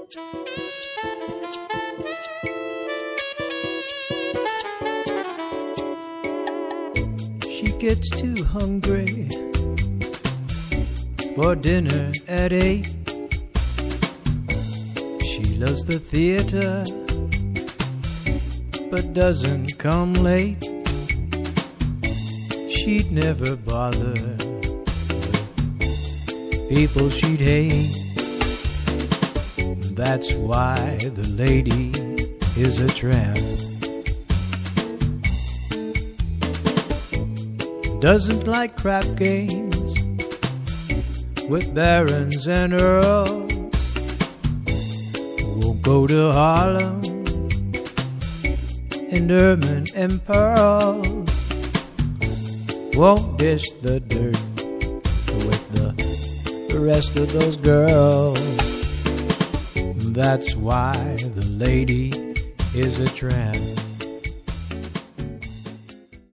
She gets too hungry for dinner at 8. She loves the theater but doesn't come late. She'd never bother with people she'd hate. That's why the lady is a tramp. Doesn't like crap games with barons and earls. Won't go to Harlem in ermine and pearls. Won't dish the dirt with the rest of those girls. That's why the lady is a tramp.